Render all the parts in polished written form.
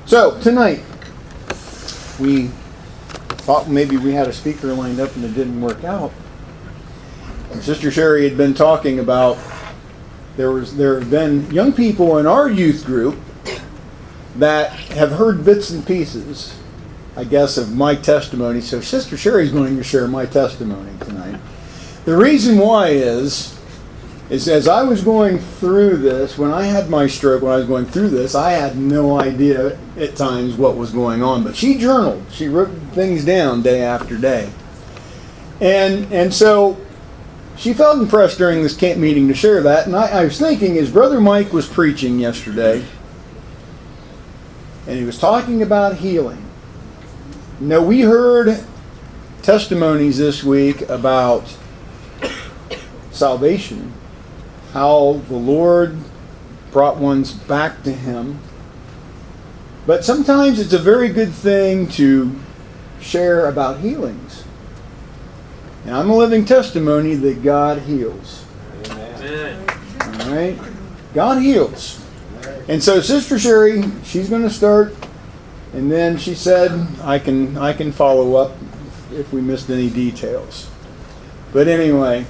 So, tonight, we thought maybe we had a speaker lined up and it didn't work out. Sister Sherry had been talking about there have been young people in our youth group that have heard bits and pieces, I guess, of my testimony. So Sister Sherry's going to share my testimony tonight. The reason why is as I was going through this, when I had my stroke, when I was going through this, I had no idea at times what was going on. But she journaled. She wrote things down day after day. And so she felt impressed during this camp meeting to share that. And I was thinking, as Brother Mike was preaching yesterday, and he was talking about healing. Now, we heard testimonies this week about salvation, how the Lord brought ones back to Him. But sometimes it's a very good thing to share about healings. And I'm a living testimony that God heals. Amen. All right? God heals. And so Sister Sherry, she's going to start, and then she said I can follow up if we missed any details. But anyway,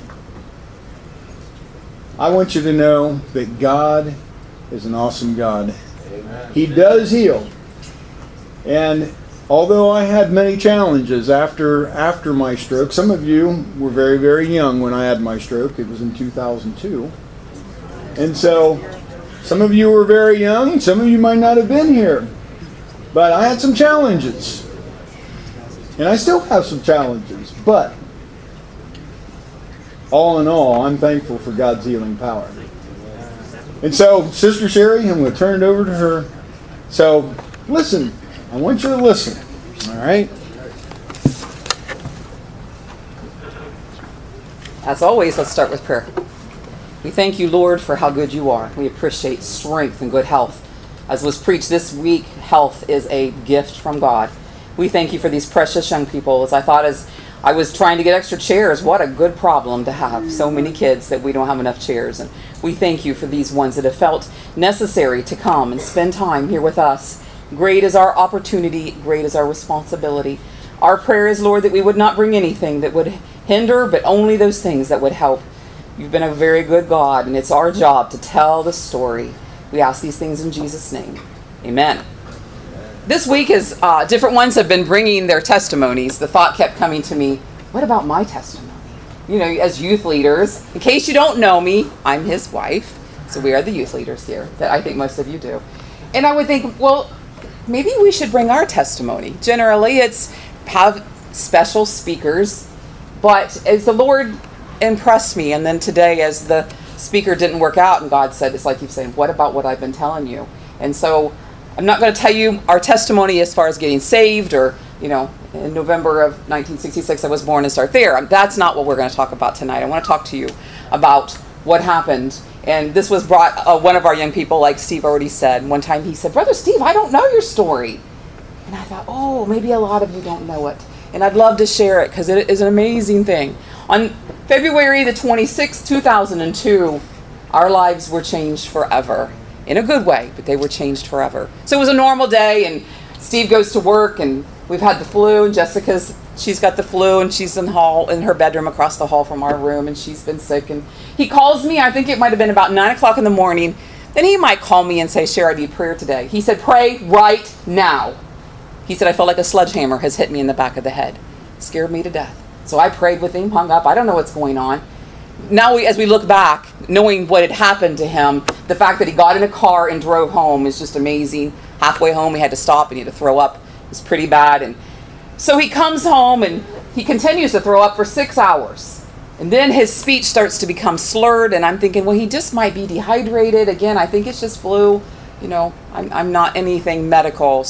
I want you to know that God is an awesome God. Amen. He does heal. And although I had many challenges after my stroke, some of you were very, very young when I had my stroke. It was in 2002. And so some of you were very young. Some of you might not have been here. But I had some challenges. And I still have some challenges. But all in all, I'm thankful for God's healing power. And so, Sister Sherry, I'm going to turn it over to her. So, listen. I want you to listen. All right? As always, let's start with prayer. We thank you, Lord, for how good you are. We appreciate strength and good health. As was preached this week, health is a gift from God. We thank you for these precious young people. As I was trying to get extra chairs, what a good problem to have. So many kids that we don't have enough chairs. And we thank you for these ones that have felt necessary to come and spend time here with us. Great is our opportunity. Great is our responsibility. Our prayer is, Lord, that we would not bring anything that would hinder, but only those things that would help. You've been a very good God, and it's our job to tell the story. We ask these things in Jesus' name. Amen. This week, as different ones have been bringing their testimonies, the thought kept coming to me, what about my testimony? You know, as youth leaders, in case you don't know me, I'm his wife. So we are the youth leaders here, that I think most of you do. And I would think, well, maybe we should bring our testimony. Generally, it's have special speakers. But as the Lord impressed me, and then today as the speaker didn't work out, and God said, it's like you're saying, what about what I've been telling you? And so I'm not going to tell you our testimony as far as getting saved or, you know, in November of 1966 I was born and start there. That's not what we're going to talk about tonight. I want to talk to you about what happened. And this was brought, one of our young people, like Steve already said. One time he said, Brother Steve, I don't know your story. And I thought, oh, maybe a lot of you don't know it. And I'd love to share it because it is an amazing thing. On February the 26th, 2002, our lives were changed forever. In a good way, but they were changed forever. So it was a normal day, and Steve goes to work, and we've had the flu, and she's got the flu, and she's in her bedroom across the hall from our room, and she's been sick. And he calls me, I think it might have been about 9 o'clock in the morning, then he might call me and say, Sherry, I need prayer today. He said, pray right now. He said, I felt like a sledgehammer has hit me in the back of the head. Scared me to death. So I prayed with him, hung up. I don't know what's going on. Now, as we look back, knowing what had happened to him, the fact that he got in a car and drove home is just amazing. Halfway home, he had to stop and he had to throw up. It was pretty bad. And so he comes home and he continues to throw up for 6 hours. And then his speech starts to become slurred. And I'm thinking, well, he just might be dehydrated. Again, I think it's just flu. You know, I'm not anything medical.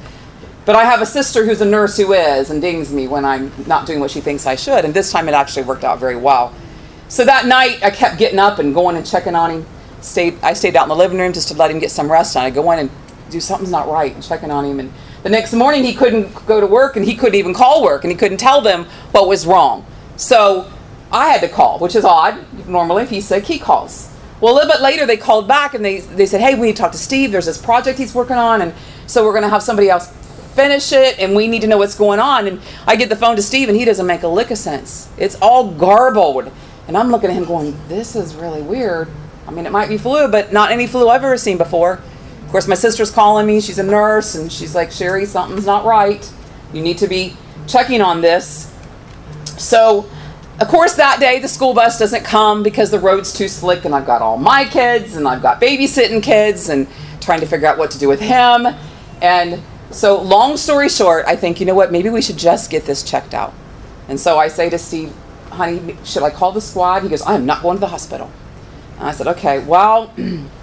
But I have a sister who's a nurse who is and dings me when I'm not doing what she thinks I should. And this time it actually worked out very well. So that night, I kept getting up and going and checking on him. I stayed out in the living room just to let him get some rest. And I go in and do something's not right and checking on him. And the next morning, he couldn't go to work, and he couldn't even call work, and he couldn't tell them what was wrong. So I had to call, which is odd. Normally, if he's sick, he calls. Well, a little bit later, they called back, and they said, hey, we need to talk to Steve. There's this project he's working on. And So we're going to have somebody else finish it, and we need to know what's going on. And I get the phone to Steve, and he doesn't make a lick of sense. It's all garbled. And I'm looking at him going, this is really weird. I mean, it might be flu, but not any flu I've ever seen before. Of course, my sister's calling me. She's a nurse, and she's like, Sherry, something's not right. You need to be checking on this. So, of course, that day the school bus doesn't come because the road's too slick, and I've got all my kids, and I've got babysitting kids, and trying to figure out what to do with him. And so, long story short, I think, you know what, maybe we should just get this checked out. And so I say to Steve, honey, should I call the squad? He goes, I am not going to the hospital. And I said, okay, well,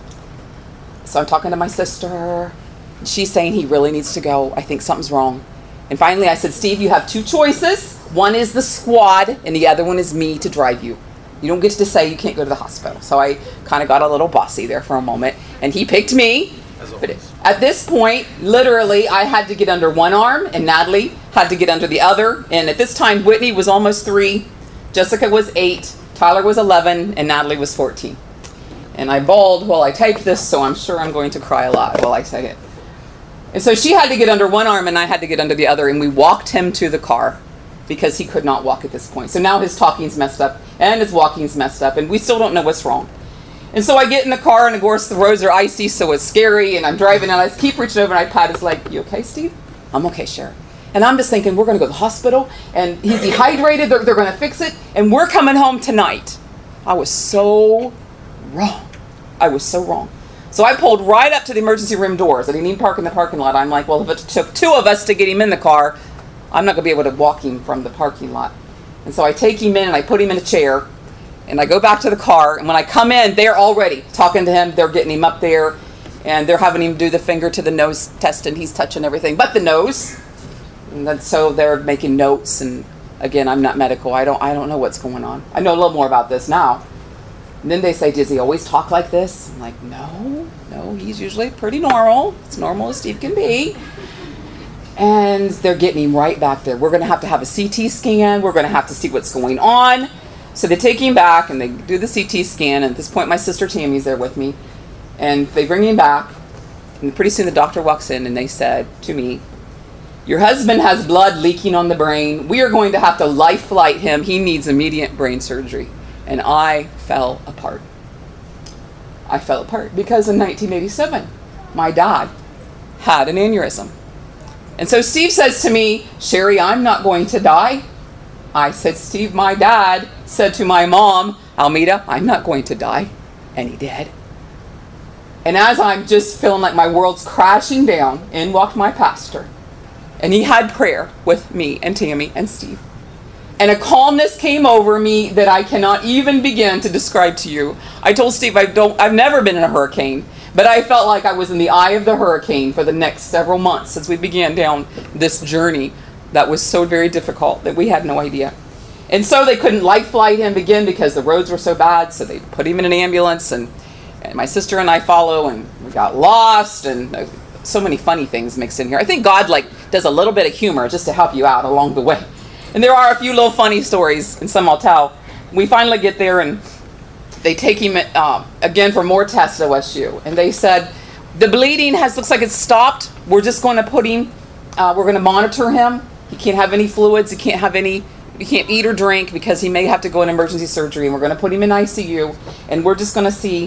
so I'm talking to my sister. She's saying he really needs to go. I think something's wrong. And finally I said, Steve, you have two choices. One is the squad, and the other one is me to drive you. You don't get to say you can't go to the hospital. So I kind of got a little bossy there for a moment, and he picked me. But at this point, literally, I had to get under one arm, and Natalie had to get under the other. And at this time, Whitney was almost 3, Jessica was 8, Tyler was 11, and Natalie was 14. And I bawled while I typed this, so I'm sure I'm going to cry a lot while I say it. And so she had to get under one arm, and I had to get under the other, and we walked him to the car because he could not walk at this point. So now his talking's messed up, and his walking's messed up, and we still don't know what's wrong. And so I get in the car, and of course the roads are icy, so it's scary, and I'm driving, and I keep reaching over, and I pat his leg. You okay, Steve? I'm okay, Sharon. And I'm just thinking, we're going to go to the hospital, and he's dehydrated, they're going to fix it, and we're coming home tonight. I was so wrong. I was so wrong. So I pulled right up to the emergency room doors. I didn't even park in the parking lot. I'm like, well, if it took 2 of us to get him in the car, I'm not going to be able to walk him from the parking lot. And so I take him in, and I put him in a chair, and I go back to the car, and when I come in, they're already talking to him. They're getting him up there, and they're having him do the finger to the nose test, and he's touching everything but the nose. And then, so they're making notes, and again, I'm not medical. I don't know what's going on. I know a little more about this now. And then they say, does he always talk like this? I'm like, no, he's usually pretty normal. As normal as Steve can be. And they're getting him right back there. We're going to have a CT scan. We're going to have to see what's going on. So they take him back, and they do the CT scan. And at this point, my sister Tammy's there with me. And they bring him back. And pretty soon the doctor walks in, and they said to me, your husband has blood leaking on the brain. We are going to have to life flight him. He needs immediate brain surgery. And I fell apart. I fell apart because in 1987, my dad had an aneurysm. And so Steve says to me, Sherry, I'm not going to die. I said, Steve, my dad said to my mom, Almeda, I'm not going to die. And he did. And as I'm just feeling like my world's crashing down, in walked my pastor. And he had prayer with me and Tammy and Steve. And a calmness came over me that I cannot even begin to describe to you. I told Steve I've never been in a hurricane, but I felt like I was in the eye of the hurricane for the next several months as we began down this journey that was so very difficult that we had no idea. And so they couldn't life flight him again because the roads were so bad, so they put him in an ambulance, and my sister and I follow, and we got lost, and so many funny things mixed in here. I think God does a little bit of humor just to help you out along the way. And there are a few little funny stories, and some I'll tell. We finally get there, and they take him again for more tests at OSU. And they said, the bleeding looks like it's stopped. We're just going to put him, we're going to monitor him. He can't have any fluids. He can't eat or drink because he may have to go in emergency surgery. And we're going to put him in ICU. And we're just going to see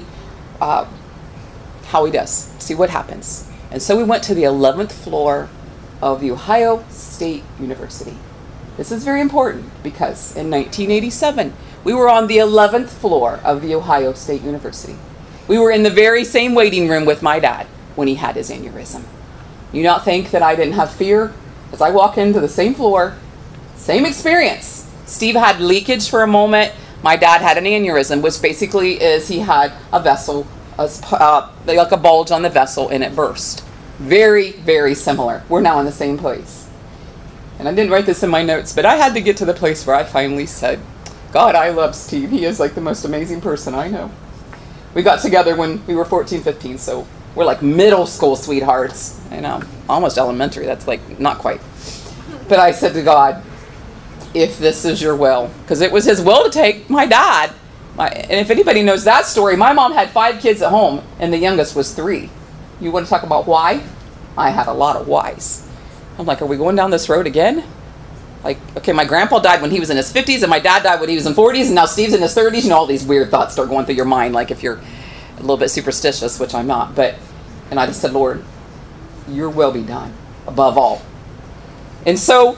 how he does, see what happens. And so we went to the 11th floor of the Ohio State University. This is very important because in 1987, we were on the 11th floor of the Ohio State University. We were in the very same waiting room with my dad when he had his aneurysm. You not think that I didn't have fear? As I walk into the same floor, same experience. Steve had leakage for a moment. My dad had an aneurysm, which basically is he had a vessel, like a bulge on the vessel, and it burst. Very, very similar. We're now in the same place. And I didn't write this in my notes, but I had to get to the place where I finally said, God, I love Steve. He is like the most amazing person I know. We got together when we were 14, 15, so we're like middle school sweethearts. Almost elementary. That's like not quite. But I said to God, if this is your will, because it was his will to take my dad. And if anybody knows that story, my mom had 5 kids at home, and the youngest was 3. You want to talk about why? I had a lot of whys. I'm like, are we going down this road again? Like, okay, my grandpa died when he was in his 50s, and my dad died when he was in 40s, and now Steve's in his 30s. You know, all these weird thoughts start going through your mind, like if you're a little bit superstitious, which I'm not. And I just said, Lord, your will be done above all. And so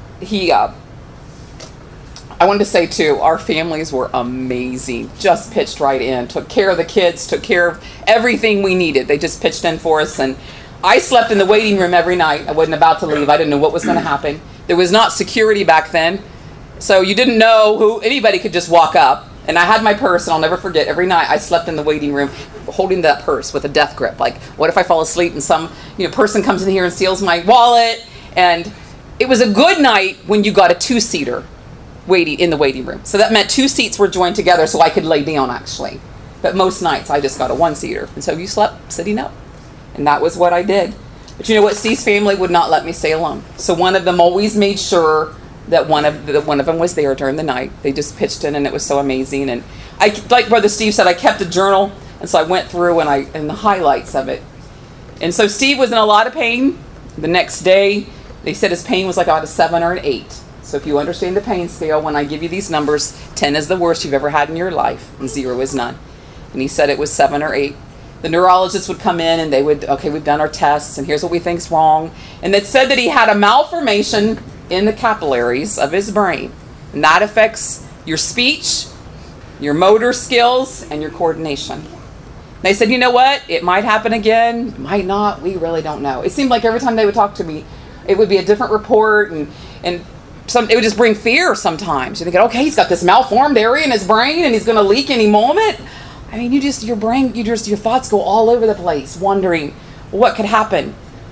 I wanted to say too, our families were amazing. Just pitched right in, took care of the kids, took care of everything we needed. They just pitched in for us. And I slept in the waiting room every night. I wasn't about to leave. I didn't know what was going to happen. There was not security back then. So you didn't know who, anybody could just walk up. And I had my purse, and I'll never forget, every night I slept in the waiting room holding that purse with a death grip. Like, what if I fall asleep and some person comes in here and steals my wallet? And it was a good night when you got a two-seater waiting in the waiting room. So that meant 2 seats were joined together so I could lay down, actually. But most nights I just got a 1-seater. And so you slept sitting up. And that was what I did. But you know what? Steve's family would not let me stay alone. So one of them always made sure that one of them was there during the night. They just pitched in, and it was so amazing. And like Brother Steve said, I kept a journal, and so I went through and the highlights of it. And so Steve was in a lot of pain. The next day, they said his pain was like about a 7 or an 8. So if you understand the pain scale, when I give you these numbers, 10 is the worst you've ever had in your life, and 0 is none. And he said it was 7 or 8. The neurologist would come in, and they would, okay, we've done our tests, and here's what we think's wrong. And it said that he had a malformation in the capillaries of his brain. And that affects your speech, your motor skills, and your coordination. They said, you know what? It might happen again, it might not, we really don't know. It seemed like every time they would talk to me, it would be a different report, and it would just bring fear sometimes. You think, okay, he's got this malformed area in his brain, and he's going to leak any moment. I mean, your thoughts go all over the place, wondering what could happen.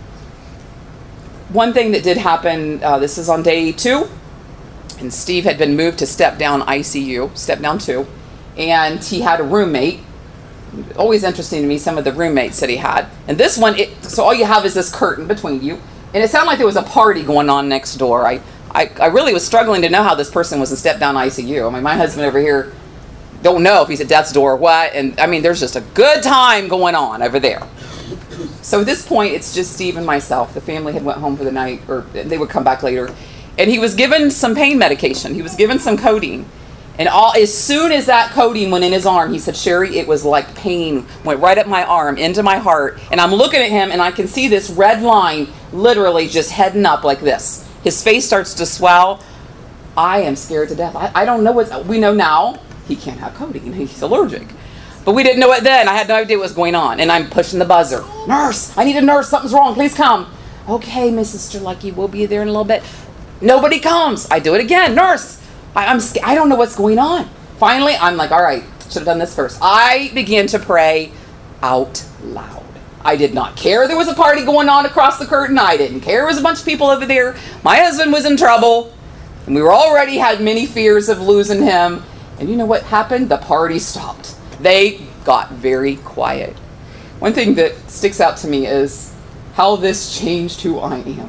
One thing that did happen, this is on day 2, and Steve had been moved to step down ICU, step down 2, and he had a roommate. Always interesting to me, some of the roommates that he had. And this one, so all you have is this curtain between you, and it sounded like there was a party going on next door. I really was struggling to know how this person was in step down ICU. I mean, my husband over here don't know if he's at death's door or what, and I mean, there's just a good time going on over there. So at this point, it's just Steve and myself. The family had went home for the night, or they would come back later. And he was given some pain medication. He was given some codeine. And as soon as that codeine went in his arm, he said, Sherry, it was like pain went right up my arm, into my heart. And I'm looking at him, and I can see this red line literally just heading up like this. His face starts to swell. I am scared to death. I don't know we know now he can't have codeine. He's allergic. But we didn't know it then. I had no idea what was going on. And I'm pushing the buzzer. Nurse, I need a nurse. Something's wrong. Please come. Okay, Mrs. Strzelecki, we'll be there in a little bit. Nobody comes. I do it again. Nurse, I'm scared. I don't know what's going on. Finally, I'm like, all right, should have done this first. I began to pray out loud. I did not care there was a party going on across the curtain. I didn't care there was a bunch of people over there. My husband was in trouble. And we were already had many fears of losing him. And you know what happened? The party stopped. They got very quiet. One thing that sticks out to me is how this changed who I am.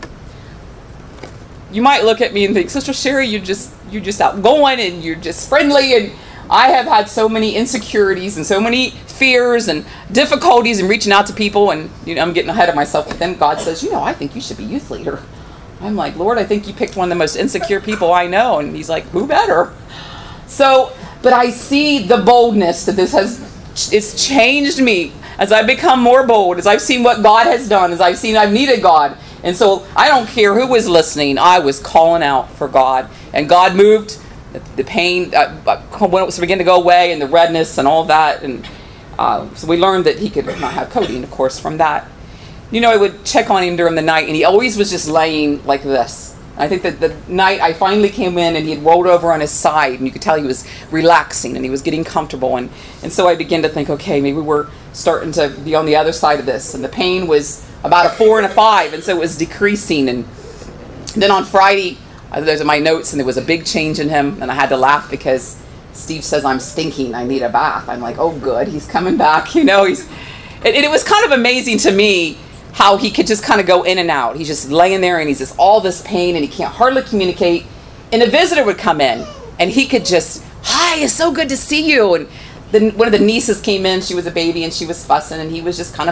You might look at me and think, Sister Sherry, you're just outgoing and you're just friendly. And I have had so many insecurities and so many fears and difficulties in reaching out to people. And I'm getting ahead of myself. But then God says, I think you should be youth leader. I'm like, Lord, I think you picked one of the most insecure people I know. And he's like, who better? So, but I see the boldness that it's changed me as I've become more bold, as I've seen what God has done, as I've needed God. And so I don't care who was listening, I was calling out for God. And God moved, the pain began to go away, and the redness and all that. And so we learned that he could not have codeine, of course, from that. I would check on him during the night, and he always was just laying like this. I think that the night I finally came in and he had rolled over on his side, and you could tell he was relaxing and he was getting comfortable. And so I began to think, okay, maybe we're starting to be on the other side of this. And the pain was about a 4 and a 5, and so it was decreasing. And then on Friday, there's my notes, and there was a big change in him, and I had to laugh because Steve says, I'm stinking, I need a bath. I'm like, oh good, he's coming back. And it was kind of amazing to me how he could just kind of go in and out. He's just laying there, and he's just all this pain, and he can't hardly communicate. And a visitor would come in, and he could just, hi, it's so good to see you. And then one of the nieces came in, she was a baby, and she was fussing, and he was just kind of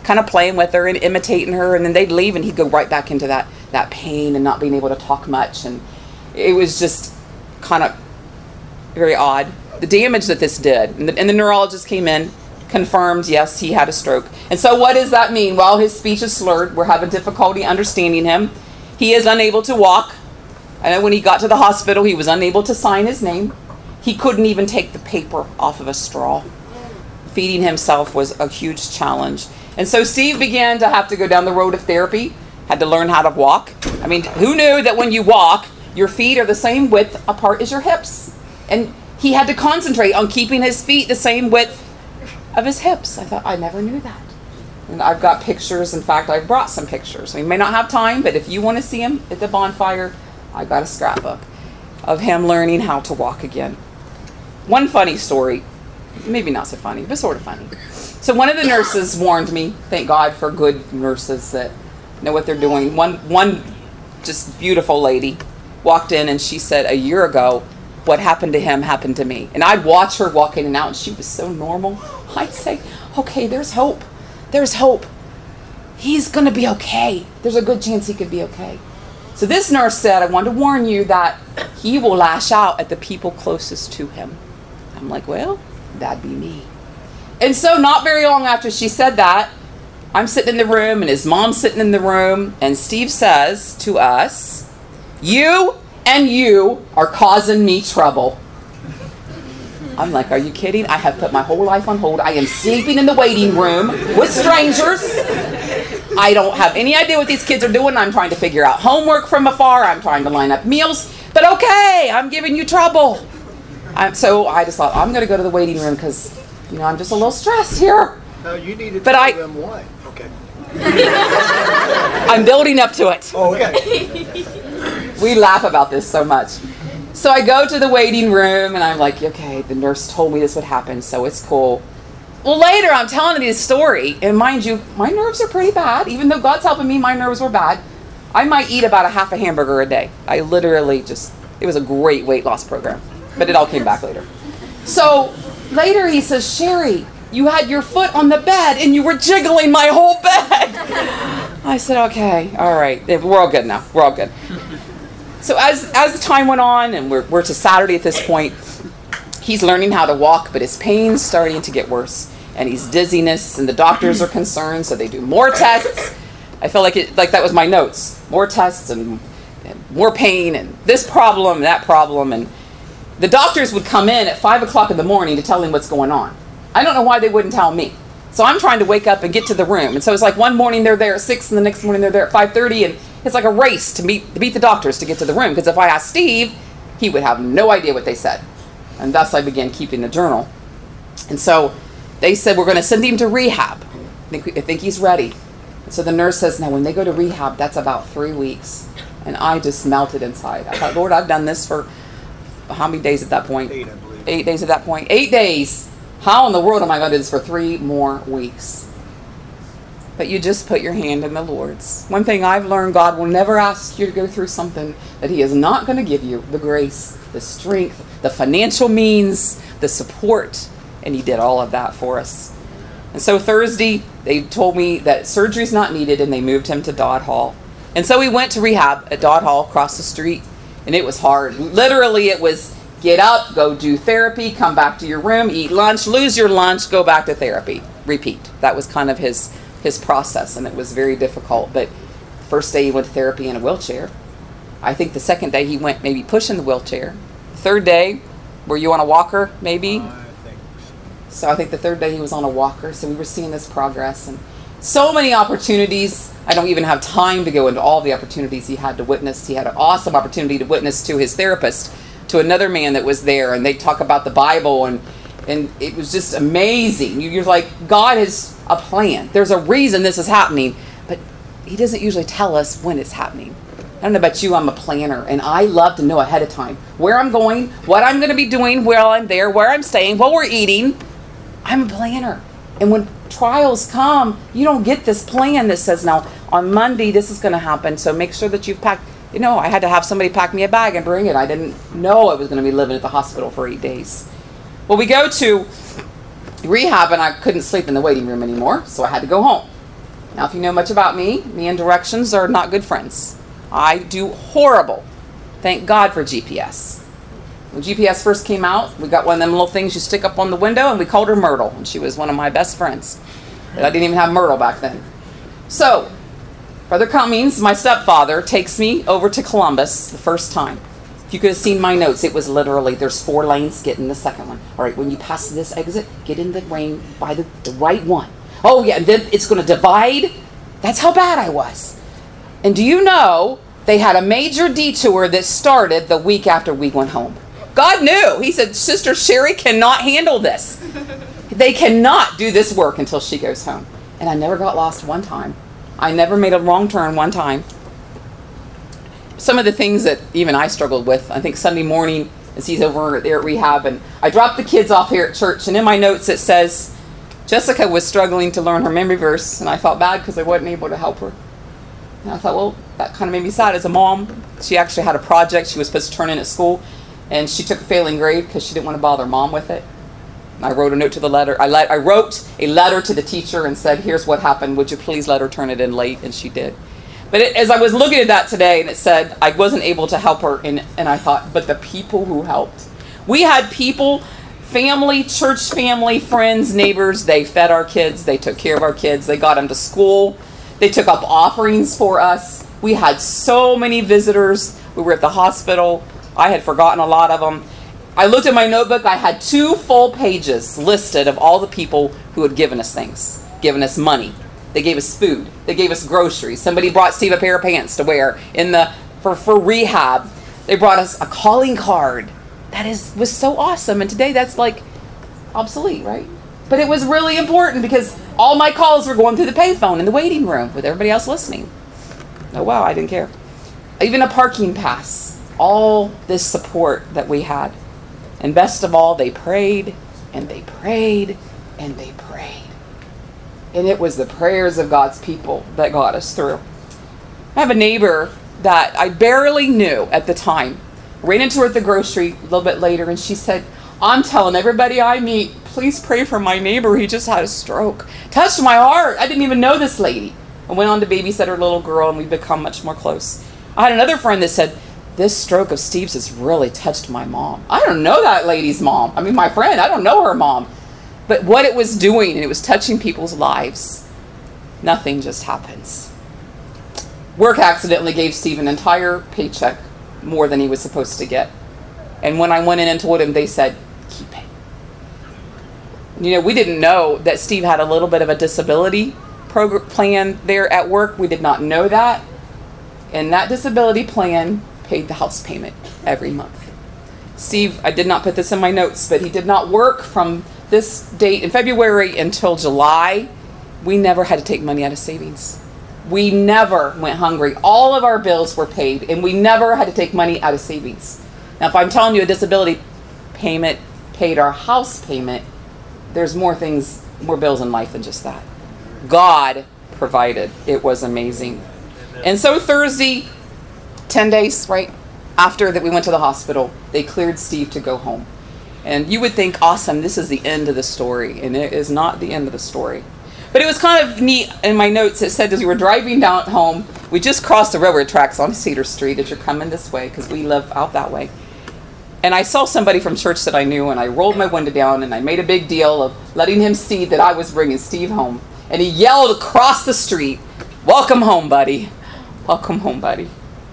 kind of playing with her and imitating her, and then they'd leave and he'd go right back into that pain and not being able to talk much. And it was just kind of very odd. The damage that this did. And the neurologist came in, confirmed, yes, he had a stroke. And so what does that mean? Well, his speech is slurred. We're having difficulty understanding him. He is unable to walk. I know when he got to the hospital, he was unable to sign his name. He couldn't even take the paper off of a straw. Feeding himself was a huge challenge. And so Steve began to have to go down the road of therapy, had to learn how to walk. I mean, who knew that when you walk, your feet are the same width apart as your hips? And he had to concentrate on keeping his feet the same width of his hips. I thought, I never knew that. And I've got pictures. In fact, I brought some pictures. We may not have time, but if you want to see him at the bonfire, I got a scrapbook of him learning how to walk again. One funny story, maybe not so funny, but sort of funny. So one of the nurses warned me, thank God for good nurses that know what they're doing. One just beautiful lady walked in and she said, a year ago, what happened to him happened to me. And I'd watch her walk in and out and she was so normal. I'd say, okay, there's hope. There's hope. He's going to be okay. There's a good chance he could be okay. So this nurse said, I want to warn you that he will lash out at the people closest to him. I'm like, well, that'd be me. And so not very long after she said that, I'm sitting in the room and his mom's sitting in the room, and Steve says to us, you and you are causing me trouble. I'm like, are you kidding? I have put my whole life on hold. I am sleeping in the waiting room with strangers. I don't have any idea what these kids are doing. I'm trying to figure out homework from afar. I'm trying to line up meals. But okay, I'm giving you trouble. So I just thought, I'm going to go to the waiting room because, I'm just a little stressed here. No, you need to tell them why. Okay. I'm building up to it. Oh, okay. We laugh about this so much. So I go to the waiting room and I'm like, okay, the nurse told me this would happen, so it's cool. Well, later I'm telling this story, and mind you, my nerves are pretty bad. Even though God's helping me, my nerves were bad. I might eat about a half a hamburger a day. I literally it was a great weight loss program, but it all came back later. So later he says, Sherry, you had your foot on the bed and you were jiggling my whole bed. I said, okay, all right, we're all good now. We're all good. So as the time went on, and we're to Saturday at this point, he's learning how to walk, but his pain's starting to get worse, and he's dizziness, and the doctors are concerned, so they do more tests. I felt like that was my notes. More tests and more pain, and this problem, that problem, and the doctors would come in at 5 o'clock in the morning to tell him what's going on. I don't know why they wouldn't tell me. So I'm trying to wake up and get to the room. And so it's like one morning they're there at 6, and the next morning they're there at 5:30, and it's like a race to beat the doctors to get to the room. Because if I asked Steve, he would have no idea what they said. And thus I began keeping the journal. And so they said, we're going to send him to rehab. I think he's ready. And so the nurse says, now when they go to rehab, that's about 3 weeks. And I just melted inside. I thought, Lord, I've done this for how many days at that point? 8, I believe. 8 days at that point. 8 days. How in the world am I going to do this for 3 more weeks? But you just put your hand in the Lord's. One thing I've learned, God will never ask you to go through something that He is not going to give you the grace, the strength, the financial means, the support. And He did all of that for us. And so Thursday, they told me that surgery's not needed, and they moved him to Dodd Hall. And so we went to rehab at Dodd Hall across the street, and it was hard. Literally, it was get up, go do therapy, come back to your room, eat lunch, lose your lunch, go back to therapy, repeat. That was kind of his process, and it was very difficult. But first day he went to therapy in a wheelchair. I think the second day he went maybe pushing the wheelchair. Third day, were you on a walker maybe? I think So I think the third day he was on a walker. So we were seeing this progress, and so many opportunities. I don't even have time to go into all the opportunities he had to witness. He had an awesome opportunity to witness to his therapist, to another man that was there, and they talk about the Bible, and it was just amazing. You're like, God has a plan. There's a reason this is happening, but He doesn't usually tell us when it's happening. I don't know about you, I'm a planner, and I love to know ahead of time where I'm going, what I'm going to be doing while I'm there, where I'm staying, what we're eating. I'm a planner. And when trials come, you don't get this plan that says, now, on Monday, this is going to happen, so make sure that you've packed. I had to have somebody pack me a bag and bring it. I didn't know I was going to be living at the hospital for 8 days. Well, we go to rehab, and I couldn't sleep in the waiting room anymore, so I had to go home. Now, if you know much about me and directions are not good friends. I do horrible. Thank God for GPS. When GPS first came out, we got one of them little things you stick up on the window, and we called her Myrtle, and she was one of my best friends. But I didn't even have Myrtle back then. So, Brother Cummings, my stepfather, takes me over to Columbus the first time. If you could have seen my notes, it was literally, there's 4 lanes, get in the second one. All right, when you pass this exit, get in the lane by the right one. Oh yeah, and then it's going to divide. That's how bad I was. And do you know, they had a major detour that started the week after we went home. God knew. He said, Sister Sherry cannot handle this. They cannot do this work until she goes home. And I never got lost one time. I never made a wrong turn one time. Some of the things that even I struggled with, I think Sunday morning, as he's over there at rehab, and I dropped the kids off here at church, and in my notes it says, Jessica was struggling to learn her memory verse, and I felt bad because I wasn't able to help her. And I thought, well, that kind of made me sad as a mom. She actually had a project she was supposed to turn in at school, and she took a failing grade because she didn't want to bother mom with it. And I wrote a note to the letter. I wrote a letter to the teacher and said, here's what happened. Would you please let her turn it in late? And she did. But as I was looking at that today, and it said I wasn't able to help her, and I thought, but the people who helped. We had people, family, church family, friends, neighbors. They fed our kids. They took care of our kids. They got them to school. They took up offerings for us. We had so many visitors. We were at the hospital. I had forgotten a lot of them. I looked at my notebook. I had 2 full pages listed of all the people who had given us things, given us money. They gave us food. They gave us groceries. Somebody brought Steve a pair of pants to wear for rehab. They brought us a calling card. That was so awesome. And today that's like obsolete, right? But it was really important because all my calls were going through the payphone in the waiting room with everybody else listening. Oh, wow, I didn't care. Even a parking pass. All this support that we had. And best of all, they prayed and they prayed and they prayed. And it was the prayers of God's people that got us through. I have a neighbor that I barely knew at the time. I ran into her at the grocery a little bit later, and she said, I'm telling everybody I meet, please pray for my neighbor. He just had a stroke. Touched my heart. I didn't even know this lady. I went on to babysit her little girl, and we've become much more close. I had another friend that said, this stroke of Steve's has really touched my mom. I don't know that lady's mom. I mean, my friend, I don't know her mom. But what it was doing, and it was touching people's lives. Nothing just happens. Work accidentally gave Steve an entire paycheck, more than he was supposed to get. And when I went in and told him, they said, keep it. You know, we didn't know that Steve had a little bit of a disability plan there at work. We did not know that. And that disability plan paid the house payment every month. Steve, I did not put this in my notes, but he did not work from this date in February until July. We never had to take money out of savings. We never went hungry. All of our bills were paid, and we never had to take money out of savings. Now, if I'm telling you a disability payment paid our house payment, there's more things, more bills in life than just that. God provided. It was amazing. And so Thursday, 10 days, right, after that we went to the hospital, they cleared Steve to go home. And you would think, awesome, this is the end of the story. And it is not the end of the story. But it was kind of neat. In my notes, it said as we were driving down home, we just crossed the railroad tracks on Cedar Street as you're coming this way, because we live out that way. And I saw somebody from church that I knew, and I rolled my window down, and I made a big deal of letting him see that I was bringing Steve home. And he yelled across the street, welcome home, buddy. Welcome home, buddy.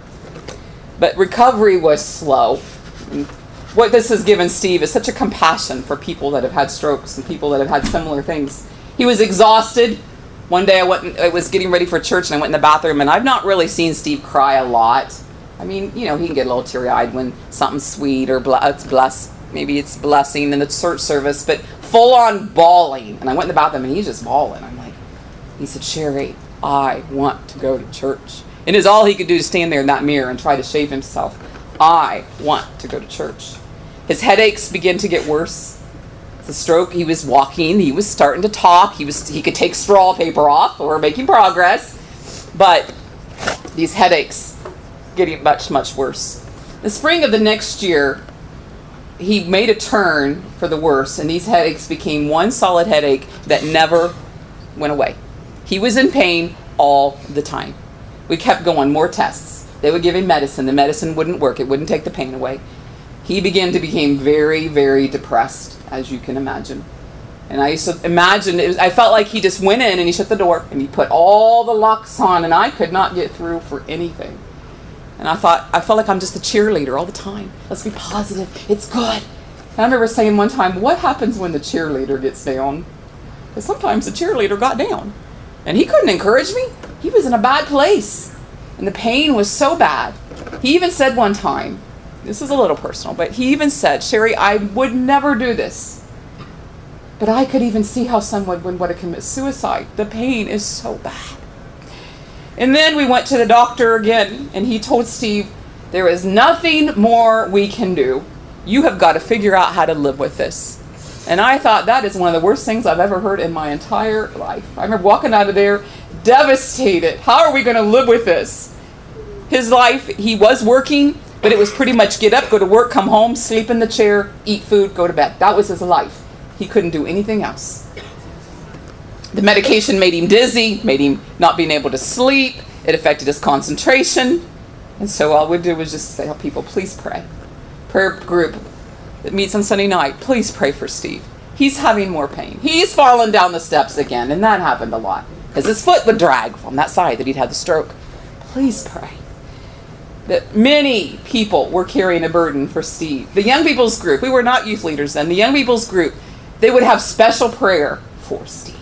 But recovery was slow. And what this has given Steve is such a compassion for people that have had strokes and people that have had similar things. He was exhausted. One day I was getting ready for church, and I went in the bathroom, and I've not really seen Steve cry a lot. I mean, you know, he can get a little teary-eyed when something's sweet or maybe it's blessing in the church service, but full-on bawling. And I went in the bathroom, and he's just bawling. I'm like, he said, Sherry, I want to go to church. And it's all he could do to stand there in that mirror and try to shave himself. I want to go to church. His headaches began to get worse. The stroke, he was walking, he was starting to talk, he could take straw paper off. We're making progress. But these headaches getting much, much worse. The spring of the next year, he made a turn for the worse, and these headaches became one solid headache that never went away. He was in pain all the time. We kept going, more tests. They would give him medicine. The medicine wouldn't work. It wouldn't take the pain away. He began to become very, very depressed, as you can imagine. And I used to imagine, I felt like he just went in and he shut the door and he put all the locks on, and I could not get through for anything. And I felt like I'm just a cheerleader all the time. Let's be positive. It's good. And I remember saying one time, what happens when the cheerleader gets down? Because sometimes the cheerleader got down. And he couldn't encourage me. He was in a bad place. And the pain was so bad. He even said one time, this is a little personal, but he even said, Sherry, I would never do this. But I could even see how someone would want to commit suicide. The pain is so bad. And then we went to the doctor again, and he told Steve, there is nothing more we can do. You have got to figure out how to live with this. And I thought that is one of the worst things I've ever heard in my entire life. I remember walking out of there devastated. How are we going to live with this? His life, he was working, but it was pretty much get up, go to work, come home, sleep in the chair, eat food, go to bed. That was his life. He couldn't do anything else. The medication made him dizzy, made him not being able to sleep. It affected his concentration. And so all we do was just tell people, please pray. Prayer group that meets on Sunday night, please pray for Steve. He's having more pain. He's fallen down the steps again, and that happened a lot. Because his foot would drag from that side that he'd had the stroke. Please pray. That many people were carrying a burden for Steve. The young people's group, we were not youth leaders then, the young people's group, they would have special prayer for Steve.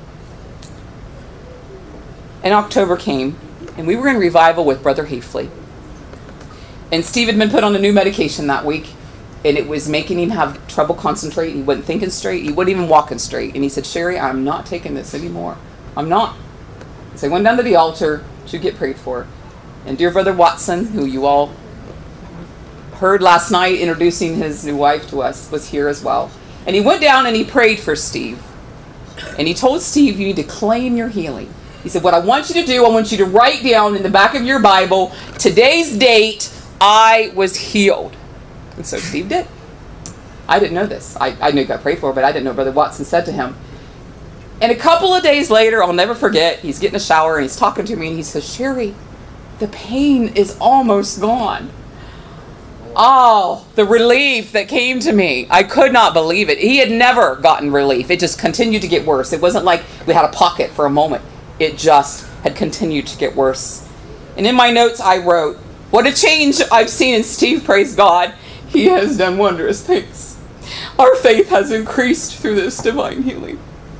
And October came, and we were in revival with Brother Hafley. And Steve had been put on a new medication that week, and it was making him have trouble concentrating. He wasn't thinking straight. He wasn't even walking straight. And he said, Sherry, I'm not taking this anymore. I'm not. So I went down to the altar to get prayed for. And dear Brother Watson, who you all heard last night introducing his new wife to us, was here as well. And he went down and he prayed for Steve. And he told Steve, you need to claim your healing. He said, what I want you to do, I want you to write down in the back of your Bible, today's date, I was healed. And so Steve did. I didn't know this. I knew he got prayed for, but I didn't know Brother Watson said to him. And a couple of days later, I'll never forget, he's getting a shower and he's talking to me and he says, Sherry, the pain is almost gone. Oh, the relief that came to me. I could not believe it. He had never gotten relief. It just continued to get worse. It wasn't like we had a pocket for a moment. It just had continued to get worse. And in my notes I wrote, what a change I've seen in Steve, praise God. He has done wondrous things. Our faith has increased through this divine healing.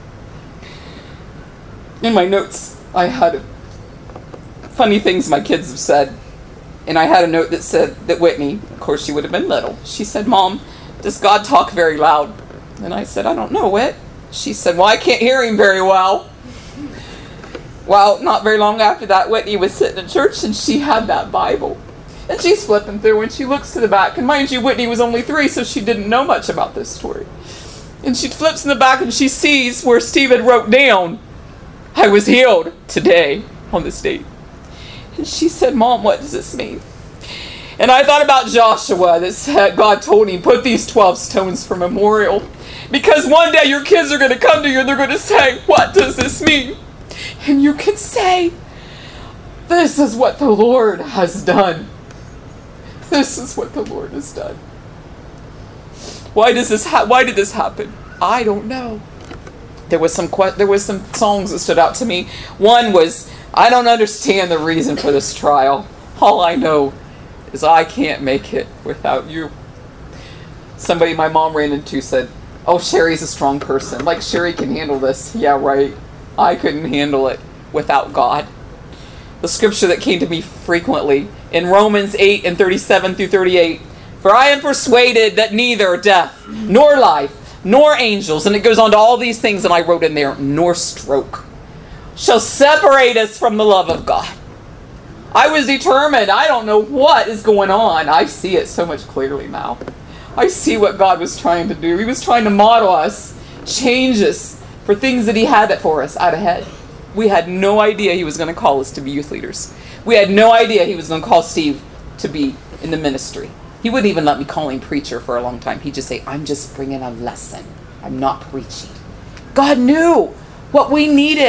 In my notes, I had funny things my kids have said. And I had a note that said that Whitney, of course she would have been little, she said, Mom, does God talk very loud? And I said, I don't know, Whit. She said, well, I can't hear him very well. Well, not very long after that, Whitney was sitting in church and she had that Bible. And she's flipping through and she looks to the back. And mind you, Whitney was only 3, so she didn't know much about this story. And she flips in the back and she sees where Steve had wrote down, I was healed today on this date. And she said, Mom, what does this mean? And I thought about Joshua that said, God told him, put these 12 stones for memorial. Because one day your kids are going to come to you and they're going to say, what does this mean? And you can say, this is what the Lord has done. This is what the Lord has done. Why did this happen? I don't know. There was some songs that stood out to me. One was, I don't understand the reason for this trial. All I know is I can't make it without you. Somebody my mom ran into said, oh, Sherry's a strong person. Like Sherry can handle this. Yeah, right. I couldn't handle it without God. The scripture that came to me frequently in Romans 8 and 37 through 38. For I am persuaded that neither death, nor life, nor angels, and it goes on to all these things, and I wrote in there, nor stroke, shall separate us from the love of God. I was determined. I don't know what is going on. I see it so much clearly now. I see what God was trying to do. He was trying to model us, change us for things that he had for us out ahead. We had no idea he was going to call us to be youth leaders. We had no idea he was going to call Steve to be in the ministry. He wouldn't even let me call him preacher for a long time. He'd just say, I'm just bringing a lesson. I'm not preaching. God knew what we needed.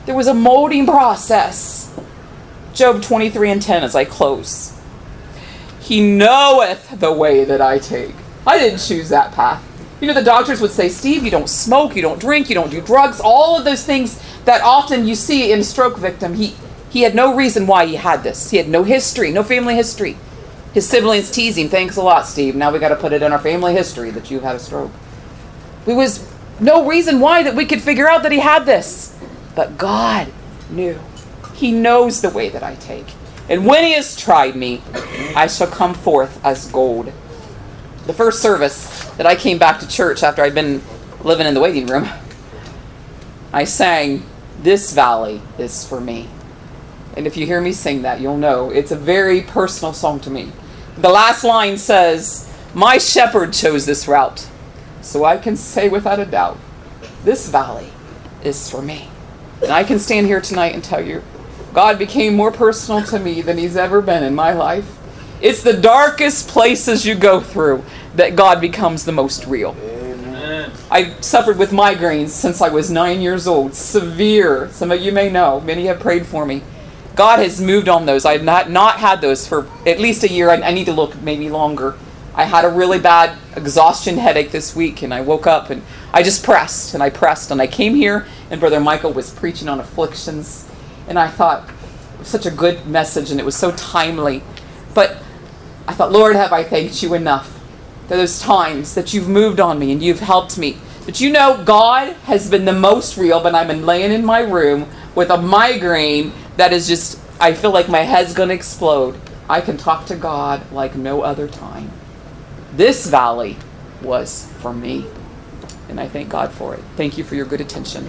There was a molding process. Job 23:10 as I close. He knoweth the way that I take. I didn't choose that path. You know, the doctors would say, Steve, you don't smoke, you don't drink, you don't do drugs, all of those things that often you see in a stroke victim. He had no reason why he had this. He had no history, no family history. His siblings tease him, thanks a lot, Steve. Now we got to put it in our family history that you've had a stroke. There was no reason why that we could figure out that he had this. But God knew. He knows the way that I take. And when he has tried me, I shall come forth as gold. The first service that I came back to church after I'd been living in the waiting room, I sang, "This valley is for me." And if you hear me sing that, you'll know it's a very personal song to me. The last line says, "My shepherd chose this route, so I can say without a doubt, this valley is for me." And I can stand here tonight and tell you, God became more personal to me than he's ever been in my life. It's the darkest places you go through that God becomes the most real. Amen. I suffered with migraines since I was 9 years old. Severe. Some of you may know. Many have prayed for me. God has moved on those. I had not had those for at least a year. I need to look maybe longer. I had a really bad exhaustion headache this week, and I woke up and I just pressed and I pressed. And I came here, and Brother Michael was preaching on afflictions. And I thought, it was such a good message, and it was so timely. But I thought, Lord, have I thanked you enough for those times that you've moved on me and you've helped me. But you know, God has been the most real, but I've been laying in my room with a migraine that is just, I feel like my head's going to explode. I can talk to God like no other time. This valley was for me, and I thank God for it. Thank you for your good attention.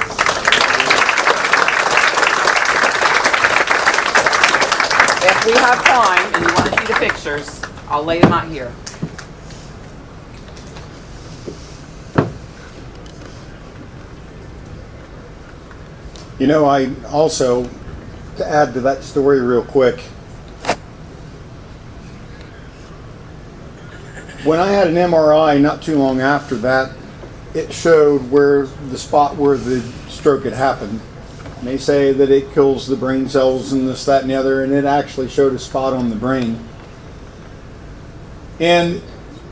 If we have time and you want to see the pictures, I'll lay them out here. You know, I also, to add to that story real quick, when I had an MRI not too long after that, it showed where the spot where the stroke had happened. And they say that it kills the brain cells and this, that, and the other, and it actually showed a spot on the brain. And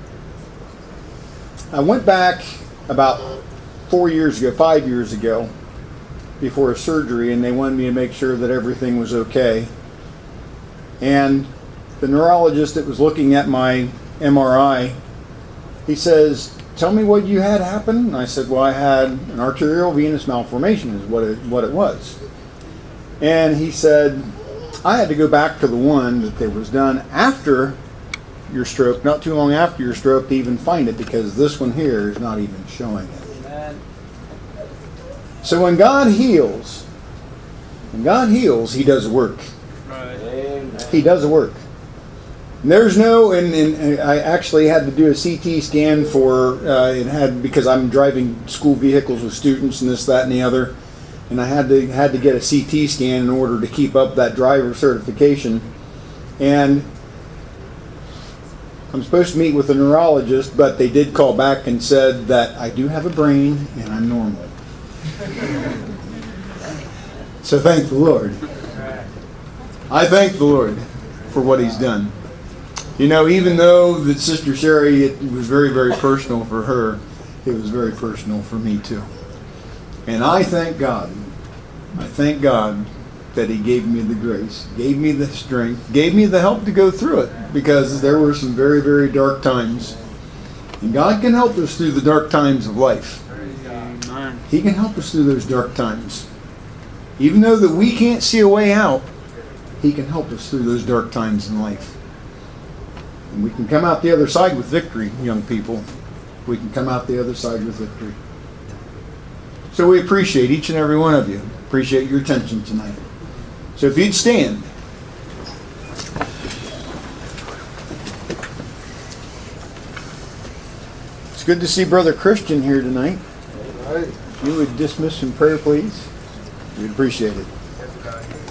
I went back about 5 years ago, before a surgery, and they wanted me to make sure that everything was okay. And the neurologist that was looking at my MRI, he says, "Tell me what you had happen." And I said, "Well, I had an arterial venous malformation is what it was." And he said, "I had to go back to the one that was done after your stroke, not too long after your stroke, to even find it, because this one here is not even showing it." Amen. So when God heals, he does a work. Right. He does a work. And there's no, and I actually had to do a CT scan for, because I'm driving school vehicles with students and this, that, and the other, and I had to get a CT scan in order to keep up that driver certification. And I'm supposed to meet with a neurologist, but they did call back and said that I do have a brain and I'm normal. So thank the Lord. I thank the Lord for what he's done. You know, even though that Sister Sherry, it was very, very personal for her, it was very personal for me too. And I thank God. I thank God that he gave me the grace, gave me the strength, gave me the help to go through it, because there were some very, very dark times. And God can help us through the dark times of life. He can help us through those dark times. Even though that we can't see a way out, he can help us through those dark times in life. And we can come out the other side with victory, young people. We can come out the other side with victory. So we appreciate each and every one of you. Appreciate your attention tonight. So if you'd stand. It's good to see Brother Christian here tonight. If you would dismiss in prayer, please. We'd appreciate it.